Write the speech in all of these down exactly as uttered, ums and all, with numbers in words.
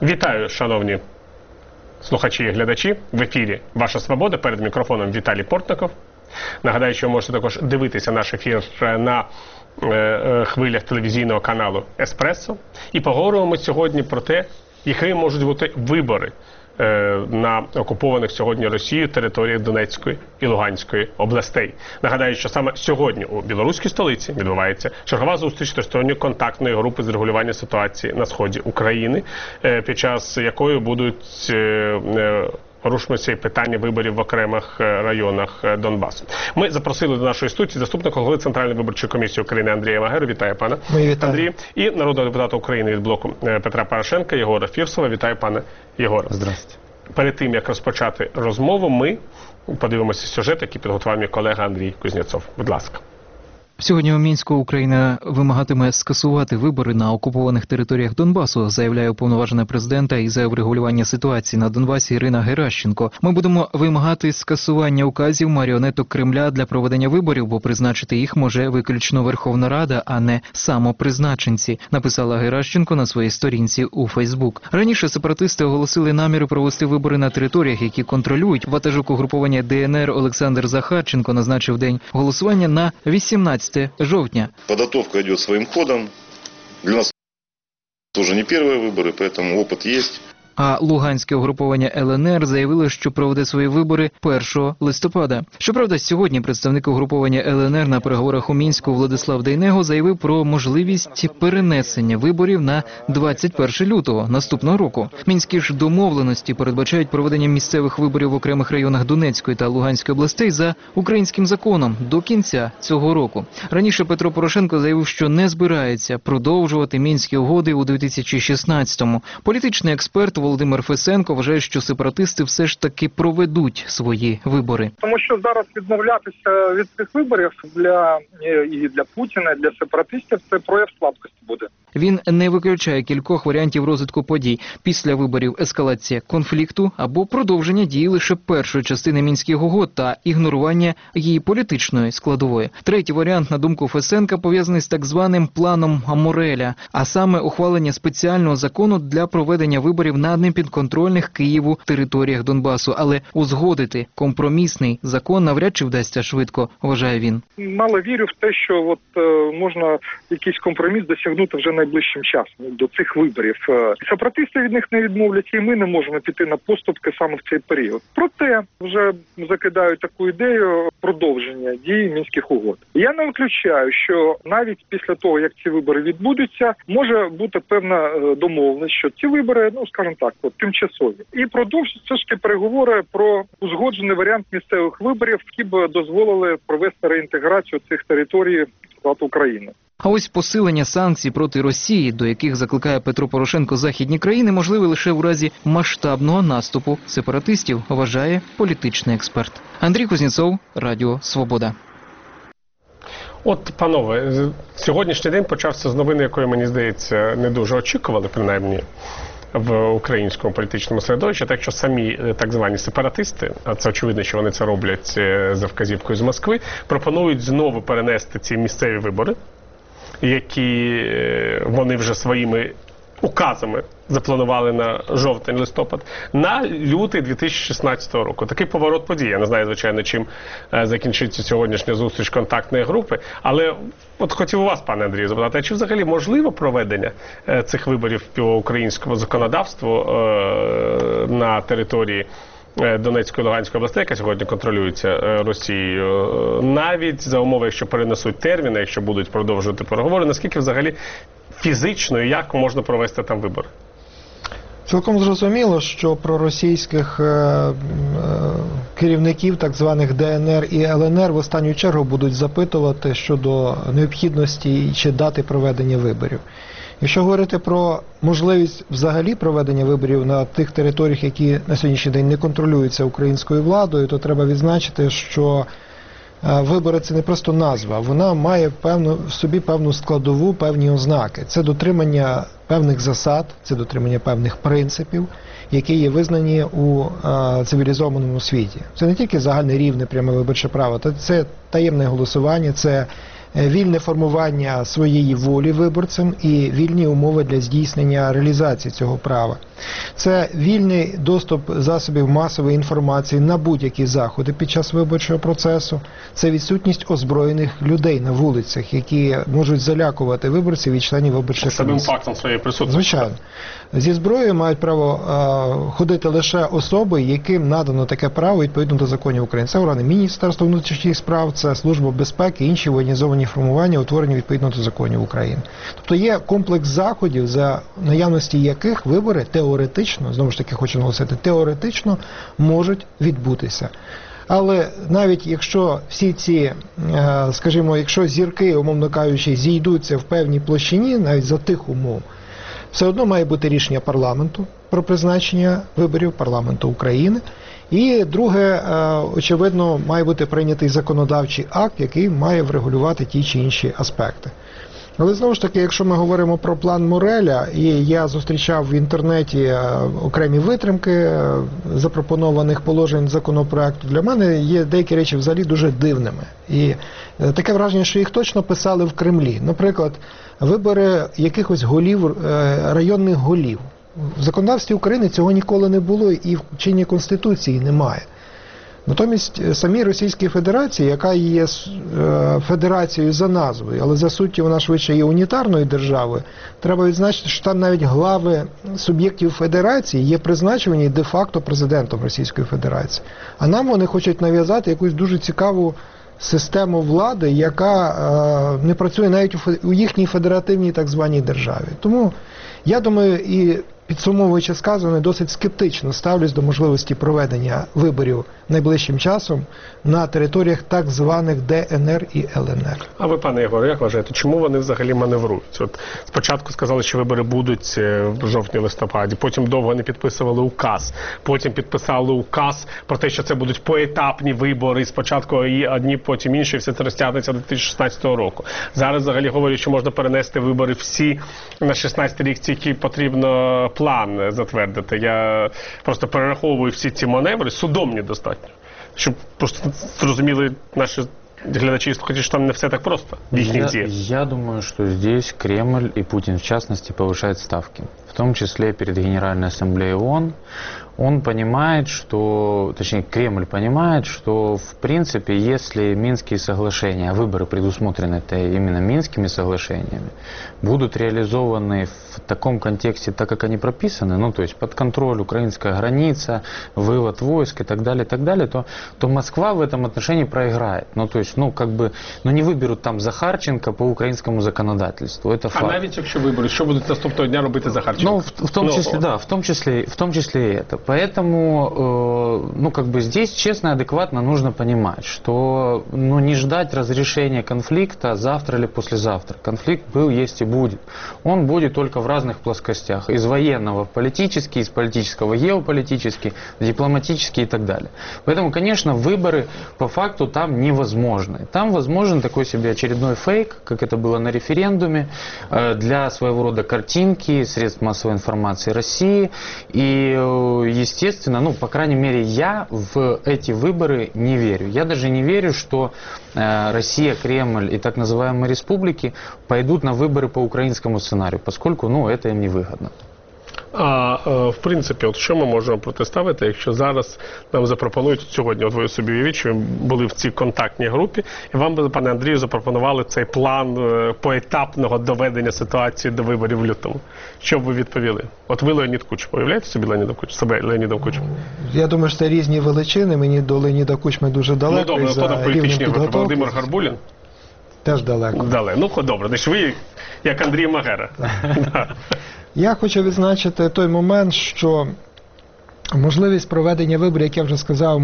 Вітаю, шановні слухачі і глядачі. В ефірі «Ваша свобода». Перед мікрофоном Віталій Портников. Нагадаю, що ви можете також дивитися наш ефір на е, хвилях телевізійного каналу «Еспресо». І поговоримо ми сьогодні про те, які можуть бути вибори е, на окупованих сьогодні Росією територіях Донецької і Луганської областей. Нагадаю, що саме сьогодні у білоруській столиці відбувається чергова зустріч тристоронньої контактної групи з регулювання ситуації на сході України, е, під час якої будуть е, е, порушуються і питання виборів в окремих районах Донбасу. Ми запросили до нашої студії заступника голови Центральної виборчої комісії України Андрія Магеру. Вітаю, пане Андрій. І народного депутата України від блоку Петра Порошенка Єгора Фірсова. Вітаю, пане Єгоре. Здравствуйте. Перед тим, як розпочати розмову, ми подивимося сюжет, який підготував мій колега Андрій Кузнєцов. Будь ласка. Сьогодні у Мінську Україна вимагатиме скасувати вибори на окупованих територіях Донбасу, заявляє уповноважена президента із врегулювання ситуації на Донбасі Ірина Геращенко. Ми будемо вимагати скасування указів маріонеток Кремля для проведення виборів, бо призначити їх може виключно Верховна Рада, а не самопризначенці, написала Геращенко на своїй сторінці у Фейсбук. Раніше сепаратисти оголосили наміри провести вибори на територіях, які контролюють. Ватажок угруповання ДНР Олександр Захарченко назначив день голосування на вісімнадцяте жовтня. Подготовка идет своим ходом. Для нас тоже не первые выборы, поэтому опыт есть. А луганське угруповання ЛНР заявило, що проведе свої вибори першого листопада. Щоправда, сьогодні представник угруповання ЛНР на переговорах у Мінську Владислав Дейнего заявив про можливість перенесення виборів на двадцять перше лютого наступного року. Мінські ж домовленості передбачають проведення місцевих виборів в окремих районах Донецької та Луганської областей за українським законом до кінця цього року. Раніше Петро Порошенко заявив, що не збирається продовжувати мінські угоди у дві тисячі шістнадцятому. Політичний експерт Володимир Фесенко вважає, що сепаратисти все ж таки проведуть свої вибори. Тому що зараз відмовлятися від цих виборів для і для Путіна, і для сепаратистів – це прояв слабкості буде. Він не виключає кількох варіантів розвитку подій. Після виборів ескалація конфлікту або продовження дії лише першої частини мінських угод та ігнорування її політичної складової. Третій варіант, на думку Фесенка, пов'язаний з так званим планом Мореля, а саме ухвалення спеціального закону для проведення виборів на непідконтрольних Києву територіях Донбасу. Але узгодити компромісний закон навряд чи вдасться швидко, вважає він. Мало вірю в те, що от е, можна якийсь компроміс досягнути вже найближчим часом до цих виборів. Сепаратисти від них не відмовляться, і ми не можемо піти на поступки саме в цей період. Проте вже закидають таку ідею продовження дії мінських угод. Я не виключаю, що навіть після того, як ці вибори відбудуться, може бути певна домовленість, що ці вибори, ну скажімо так, от, тимчасові. І продовжують все ж таки переговори про узгоджений варіант місцевих виборів, які б дозволили провести реінтеграцію цих територій в склад України. А ось посилення санкцій проти Росії, до яких закликає Петро Порошенко західні країни, можливе лише в разі масштабного наступу сепаратистів, вважає політичний експерт. Андрій Кузнєцов, Радіо Свобода. От, панове, сьогоднішній день почався з новини, якої, мені здається, не дуже очікували, принаймні, в українському політичному середовищі, так що самі так звані сепаратисти, а це очевидно, що вони це роблять за вказівкою з Москви, пропонують знову перенести ці місцеві вибори, які вони вже своїми указами запланували на жовтень-листопад, на лютий дві тисячі шістнадцятого року. Такий поворот подій. Я не знаю, звичайно, чим закінчиться сьогоднішня зустріч контактної групи, але от хотів у вас, пане Андрію, запитати, а чи взагалі можливо проведення цих виборів по українському законодавству на території Донецької і Луганської областей, яка сьогодні контролюється Росією, навіть за умови, якщо перенесуть терміни, якщо будуть продовжувати переговори, наскільки взагалі фізично і як можна провести там вибори? Цілком зрозуміло, що проросійських е, е, керівників так званих ДНР і ЛНР в останню чергу будуть запитувати щодо необхідності чи дати проведення виборів. Якщо говорити про можливість взагалі проведення виборів на тих територіях, які на сьогоднішній день не контролюються українською владою, то треба відзначити, що вибори – це не просто назва, вона має певну, в собі певну складову, певні ознаки. Це дотримання певних засад, це дотримання певних принципів, які є визнані у а, цивілізованому світі. Це не тільки загальне рівне пряме виборче право, це таємне голосування, це вільне формування своєї волі виборцям і вільні умови для здійснення реалізації цього права. Це вільний доступ засобів масової інформації на будь-які заходи під час виборчого процесу. Це відсутність озброєних людей на вулицях, які можуть залякувати виборців і членів виборчих Самим комісій. фактом своєї присутності. Звичайно. Зі зброєю мають право а, ходити лише особи, яким надано таке право відповідно до законів України. Це органи Міністерства внутрішніх справ, це Служба безпеки, інші воєнізовані формування, утворені відповідно до законів України. Тобто є комплекс заходів, за наявності яких вибори теоретично, знову ж таки хочу наголосити, теоретично можуть відбутися. Але навіть якщо всі ці, скажімо, якщо зірки, умовно кажучи, зійдуться в певній площині, навіть за тих умов, все одно має бути рішення парламенту про призначення виборів, парламенту України. І друге, очевидно, має бути прийнятий законодавчий акт, який має врегулювати ті чи інші аспекти. Але знову ж таки, якщо ми говоримо про план Мореля, і я зустрічав в інтернеті окремі витримки запропонованих положень законопроекту, для мене є деякі речі взагалі дуже дивними. І таке враження, що їх точно писали в Кремлі. Наприклад, вибори якихось голів, районних голів. В законодавстві України цього ніколи не було і в чинній Конституції немає. Натомість самій Російській Федерації, яка є федерацією за назвою, але за суттю вона швидше є унітарною державою, треба відзначити, що там навіть глави суб'єктів федерації є призначені де-факто президентом Російської Федерації. А нам вони хочуть нав'язати якусь дуже цікаву систему влади, яка е, не працює навіть у, у їхній федеративній так званій державі. Тому я думаю, і підсумовуючи сказане, досить скептично ставлюсь до можливості проведення виборів найближчим часом на територіях так званих Де Ен Ер і Ел Ен Ер. А ви, пане Єгоре, як вважаєте, чому вони взагалі маневрують? От спочатку сказали, що вибори будуть в жовтні-листопаді, потім довго не підписували указ, потім підписали указ про те, що це будуть поетапні вибори, спочатку одні, потім інші, все це розтягнеться до дві тисячі шістнадцятого року. Зараз взагалі говорять, що можна перенести вибори всі на шістнадцятий рік, тільки потрібно план затвердити. Я просто перераховую всі ці маневри, судомні достатньо, щоб просто зрозуміли наші глядачи и слушатели, что там не все так просто. Я, я думаю, что здесь Кремль и Путин, в частности, повышает ставки. В том числе перед Генеральной Ассамблеей ООН. Он понимает, что, точнее, Кремль понимает, что, в принципе, если Минские соглашения, а выборы предусмотрены именно Минскими соглашениями, будут реализованы в таком контексте, так как они прописаны, ну, то есть под контроль, украинская граница, вывод войск и так далее, и так далее, то, то Москва в этом отношении проиграет. Ну, то есть, ну, как бы, ну, не выберут там Захарченко по украинскому законодательству, это факт. А навіть якщо вибори, що будуть наступного дня робити Захарченко? Ну, в, в том числе, да, в том числе, в том числе и это. Поэтому, э, ну, как бы здесь честно и адекватно нужно понимать, что, ну, не ждать разрешения конфликта завтра или послезавтра. Конфликт был, есть и будет. Он будет только в разных плоскостях. Из военного в политический, из политического в геополитический, дипломатический и так далее. Поэтому, конечно, выборы по факту там невозможны. Там возможен такой себе очередной фейк, как это было на референдуме, э, для своего рода картинки, средств массовой информации России. И, естественно, ну, по крайней мере, я в эти выборы не верю. Я даже не верю, что э, Россия, Кремль и так называемые республики пойдут на выборы по украинскому сценарию, поскольку, ну, это им невыгодно. А в принципі, от що ми можемо протиставити, якщо зараз нам запропонують сьогодні, от ви собі уявіть, що ви були в цій контактній групі, і вам би, пане Андрію, запропонували цей план поетапного доведення ситуації до виборів в лютому. Що б ви відповіли? От ви Леонід Кучма, уявляєте собі Леоніда Кучма, себе Леонідом Кучмом? Я думаю, що це різні величини, мені до Леоніда Кучми дуже далеко. Ну добре, хто на політичній групі? Володимир Гарбулін? Теж далеко. Далеко. Ну, добре, значить ви як Андрій Магера. Я хочу відзначити той момент, що можливість проведення виборів, як я вже сказав,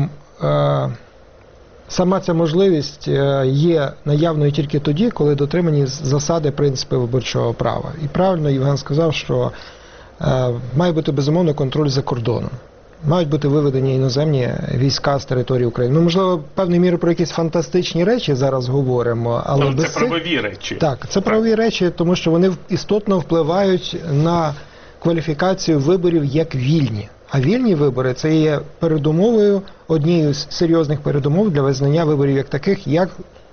сама ця можливість є наявною тільки тоді, коли дотримані засади, принципи виборчого права. І правильно Євген сказав, що має бути безумовно контроль за кордоном. Мають бути виведені іноземні війська з території України. Ми, можливо, певною мірою про якісь фантастичні речі зараз говоримо, але ну, без це правові речі. Так, це правові речі, тому що вони істотно впливають на кваліфікацію виборів як вільні. А вільні вибори – це є передумовою, однією з серйозних передумов для визнання виборів як таких, як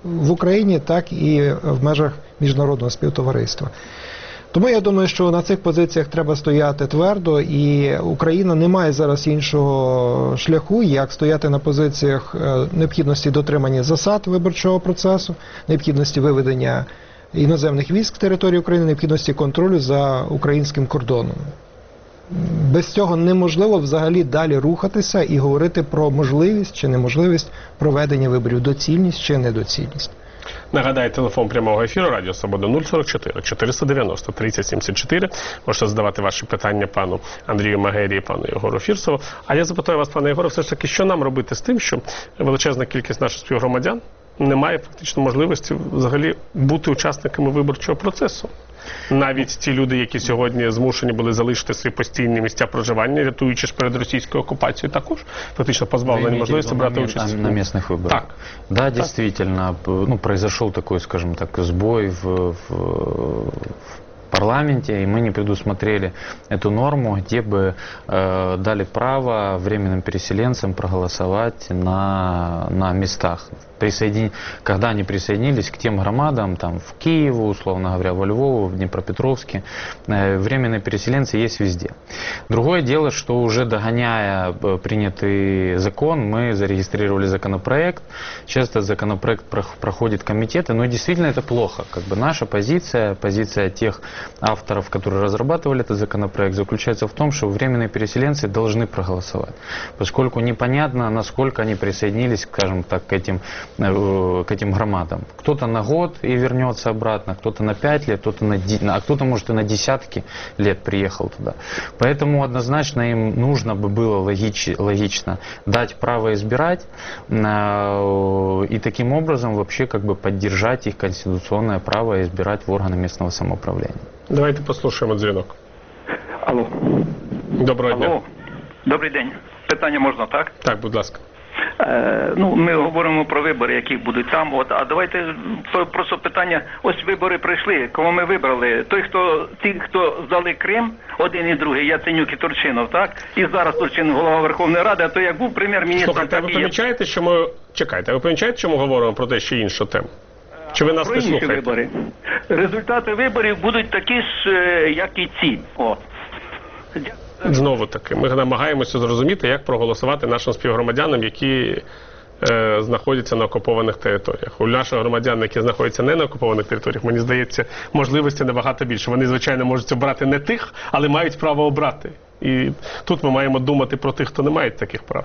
в Україні, так і в межах міжнародного співтовариства. Тому я думаю, що на цих позиціях треба стояти твердо, і Україна не має зараз іншого шляху, як стояти на позиціях необхідності дотримання засад виборчого процесу, необхідності виведення іноземних військ з території України, необхідності контролю за українським кордоном. Без цього неможливо взагалі далі рухатися і говорити про можливість чи неможливість проведення виборів, доцільність чи недоцільність. Нагадаю, телефон прямого ефіру Радіо Свобода нуль сорок чотири чотириста дев'яносто тридцять сімдесят чотири. Можете задавати ваші питання пану Андрію Магері і пану Єгору Фірсову. А я запитаю вас, пане Єгоре, все ж таки, що нам робити з тим, що величезна кількість наших співгромадян не має фактично можливості взагалі бути учасниками виборчого процесу? Навіть ті люди, які сьогодні змушені були залишити свої постійні місця проживання, рятуючись перед російською окупацією, також фактично позбавлені можливості брати участь на местных выборах. Так. Да, так. Действительно, ну, произошел такой, скажем так, сбой в, в, в парламенте, и мы не предусмотрели эту норму, где бы э, дали право временным переселенцам проголосовать на, на местах. Присоедин... Когда они присоединились к тем громадам, там, в Киеве, условно говоря, во Львове, в Днепропетровске, э, временные переселенцы есть везде. Другое дело, что уже догоняя принятый закон, мы зарегистрировали законопроект. Сейчас этот законопроект проходит комитеты, но действительно это плохо. Как бы наша позиция, позиция тех авторов, которые разрабатывали этот законопроект, заключается в том, что временные переселенцы должны проголосовать, поскольку непонятно, насколько они присоединились, скажем так, к этим, к этим громадам. Кто-то на год и вернется обратно, кто-то на пять лет, кто-то на, а кто-то, может, и на десятки лет приехал туда. Поэтому однозначно им нужно бы было логич, логично дать право избирать и таким образом вообще как бы поддержать их конституционное право избирать в органы местного самоуправления. Давайте послухаємо дзвінок. Алло. Доброго дня. Алло. Добрий день. Питання можна, так? Так, будь ласка. Е, ну, ми говоримо про вибори, які будуть там. От, а давайте просто питання. Ось вибори прийшли. Кого ми вибрали? Той, хто, ті, хто здали Крим, один і другий, Яценюк і Турчинов, так? І зараз Турчинов голова Верховної Ради, а то як був прем'єр-міністр... Слухайте, а ви помічаєте, що ми... Чекайте, а ви помічаєте, що ми говоримо про те, що іншу тему? Чи ви нас про не інші слухаєте? Вибори. Результати виборів будуть такі ж, як і ці. О. Знову таки, ми намагаємося зрозуміти, як проголосувати нашим співгромадянам, які е, знаходяться на окупованих територіях. У наших громадян, які знаходяться не на окупованих територіях, мені здається, можливості набагато більше. Вони, звичайно, можуть обрати не тих, але мають право обрати. І тут ми маємо думати про тих, хто не має таких прав.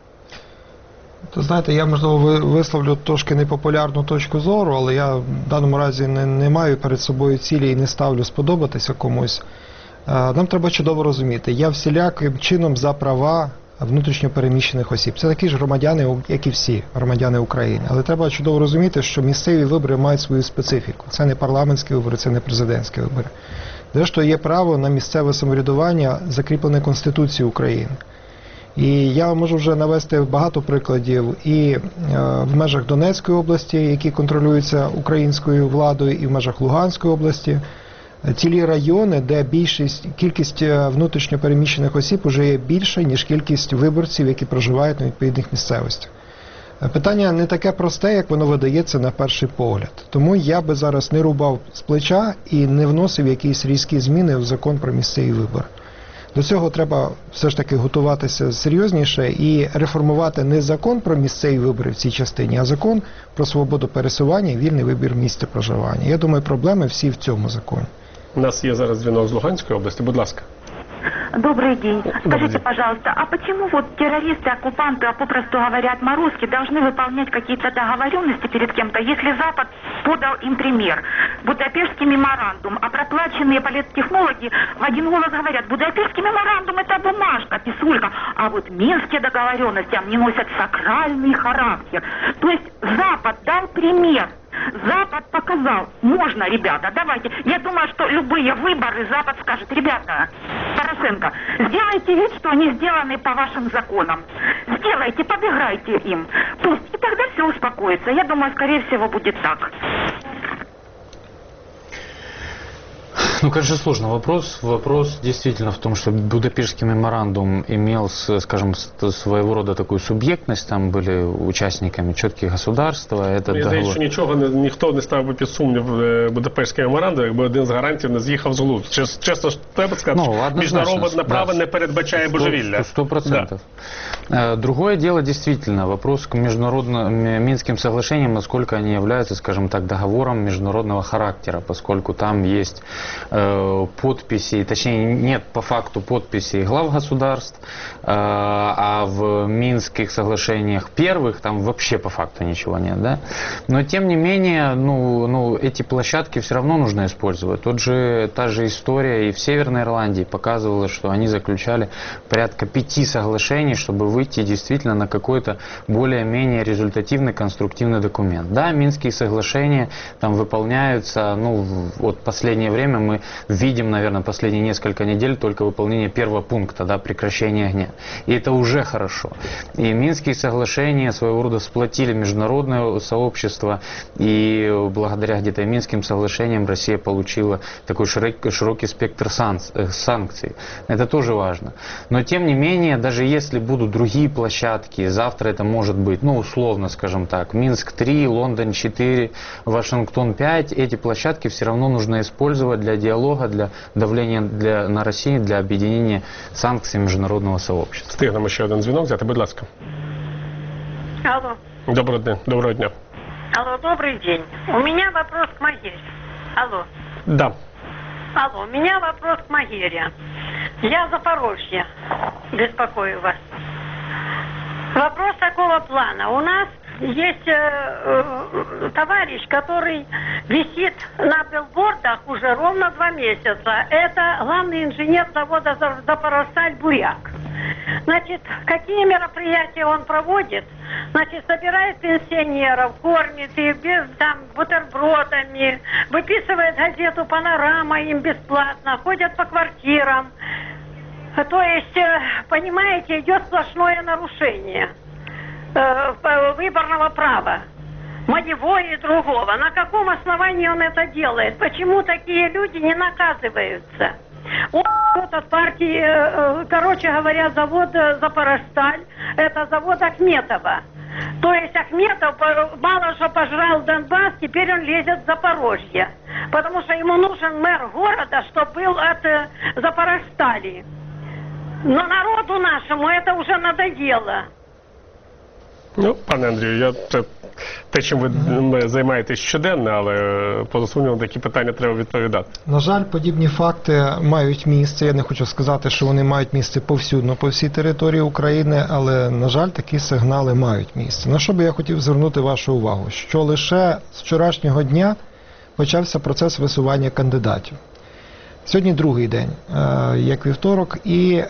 То знаєте, я, можливо, висловлю трошки непопулярну точку зору, але я в даному разі не, не маю перед собою цілі і не ставлю сподобатися комусь. Нам треба чудово розуміти, я всіляким чином за права внутрішньопереміщених осіб. Це такі ж громадяни, як і всі громадяни України. Але треба чудово розуміти, що місцеві вибори мають свою специфіку. Це не парламентські вибори, це не президентські вибори. Зрештою, є право на місцеве самоврядування, закріплене Конституцією України. І я можу вже навести багато прикладів і в межах Донецької області, які контролюються українською владою, і в межах Луганської області. Цілі райони, де більшість, кількість внутрішньопереміщених осіб вже є більша, ніж кількість виборців, які проживають на відповідних місцевостях. Питання не таке просте, як воно видається на перший погляд. Тому я би зараз не рубав з плеча і не вносив якісь різкі зміни в закон про місцеві вибори. До цього треба все ж таки готуватися серйозніше і реформувати не закон про місцеві вибори в цій частині, а закон про свободу пересування і вільний вибір місця проживання. Я думаю, проблеми всі в цьому законі. У нас є зараз дзвінок з Луганської області. Будь ласка. Добрый день. Добрый Скажите, день. пожалуйста, а почему вот террористы, оккупанты, а попросту говоря, отморозки, должны выполнять какие-то договоренности перед кем-то, если Запад подал им пример? Будапештский меморандум, а проплаченные политтехнологи в один голос говорят, Будапештский меморандум это бумажка, писулька, а вот Минские договоренности, они носят сакральный характер. То есть Запад дал пример. Запад показал, можно, ребята, давайте. Я думаю, что любые выборы Запад скажет, ребята, Порошенко, сделайте вид, что они сделаны по вашим законам. Сделайте, подыграйте им. Пусть, и тогда все успокоится. Я думаю, скорее всего, будет так. Ну, конечно, сложный вопрос. Вопрос действительно в том, что Будапештский меморандум имел, скажем, своего рода такую субъектность. Там были участниками четкие государства. Это Мені здається, що нічого не, ніхто не ставив би під сумнів е, Будапештський меморандум, якби один з гарантів не з'їхав з глузду. Чес- Чесно, треба сказати, Ну, що однозначно, міжнародне право да. не передбачає божевілля. Сто процентов. Другое дело, действительно, вопрос к международным Минским соглашениям, насколько они являются, скажем так, договором международного характера, поскольку там есть э, подписи, точнее, нет по факту подписей глав государств, э, а в Минских соглашениях первых там вообще по факту ничего нет, да? Но, тем не менее, ну, ну, эти площадки все равно нужно использовать. Тот же, та же история и в Северной Ирландии показывала, что они заключали порядка пяти соглашений, чтобы выйти действительно на какой-то более-менее результативный, конструктивный документ. Да, Минские соглашения там выполняются, ну, вот последнее время мы видим, наверное, последние несколько недель только выполнение первого пункта, да, прекращение огня. И это уже хорошо. И Минские соглашения своего рода сплотили международное сообщество, и благодаря где-то Минским соглашениям Россия получила такой широкий, широкий спектр санкций. Это тоже важно. Но тем не менее, даже если будут другие площадки, завтра это может быть, ну, условно, скажем так, Минск три, Лондон четыре, Вашингтон пять, эти площадки все равно нужно использовать для диалога, для давления для, на Россию, для объединения санкций международного сообщества. Встигнемо ще один дзвінок взяти, будь ласка. Алло. Доброго дня. Доброго дня. Алло, добрый день. У меня вопрос к Магере. Алло. Да. Алло, у меня вопрос к Магере. Я Запорожье. Беспокою вас. Вопрос такого плана. У нас есть э, э, товарищ, который висит на билбордах уже ровно два месяца. Это главный инженер завода «Запорожсталь» Буряк. Значит, какие мероприятия он проводит? Значит, собирает пенсионеров, кормит их без, там, бутербродами, выписывает газету «Панорама» им бесплатно, ходят по квартирам. То есть, понимаете, идет сплошное нарушение э, выборного права. Моего и другого. На каком основании он это делает? Почему такие люди не наказываются? Он от партии, короче говоря, завод «Запорожсталь», это завод Ахметова. То есть Ахметов мало что пожрал Донбасс, теперь он лезет в Запорожье. Потому что ему нужен мэр города, чтобы был от Запорожстали. Но народу нашему это уже надоело. Ну, пане Андрію, я це те, чим ви займаєтесь щоденно, але поза сумнівом такі питання треба відповідати. На жаль, подібні факти мають місце. Я не хочу сказати, що вони мають місце повсюдно, по всій території України, але, на жаль, такі сигнали мають місце. На що би я хотів звернути вашу увагу? Що лише з вчорашнього дня почався процес висування кандидатів. Сьогодні другий день, як вівторок, і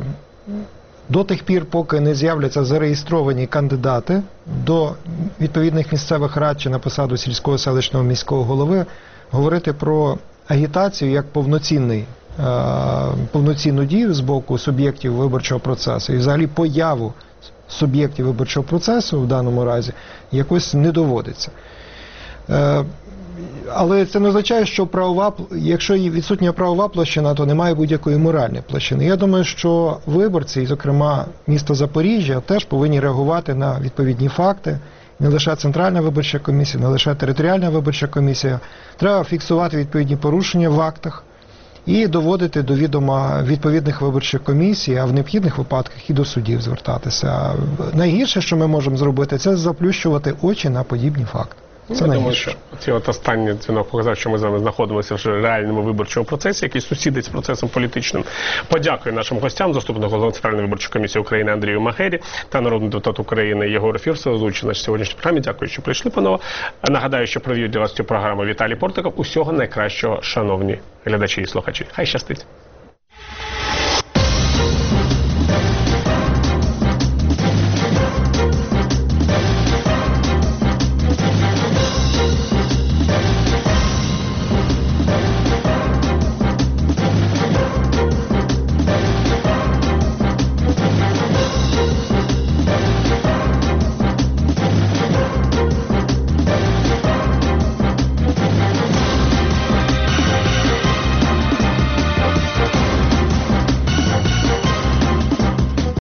до тих пір, поки не з'являться зареєстровані кандидати до відповідних місцевих рад чи на посаду сільського, селищного, міського голови, говорити про агітацію як повноцінний, повноцінну дію з боку суб'єктів виборчого процесу і взагалі появу суб'єктів виборчого процесу в даному разі якось не доводиться. Але це не означає, що правова, якщо відсутня правова площина, то немає будь-якої моральної площини. Я думаю, що виборці, і зокрема місто Запоріжжя, теж повинні реагувати на відповідні факти. Не лише Центральна виборча комісія, не лише територіальна виборча комісія. Треба фіксувати відповідні порушення в актах і доводити до відома відповідних виборчих комісій, а в необхідних випадках і до судів звертатися. Найгірше, що ми можемо зробити, це заплющувати очі на подібні факти. Це Я думаю, що ці от останній дзвінок показав, що ми з вами знаходимося в реальному виборчому процесі, який сусідить з процесом політичним. Подякую нашим гостям, заступнику голови Центральної виборчої комісії України Андрію Магері та народному депутату України Єгору Фірсову, озвучили нашій сьогоднішній програмі. Дякую, що прийшли, панове. Нагадаю, що провів для вас цю програму Віталій Портиков. Усього найкращого, шановні глядачі і слухачі. Хай щастить!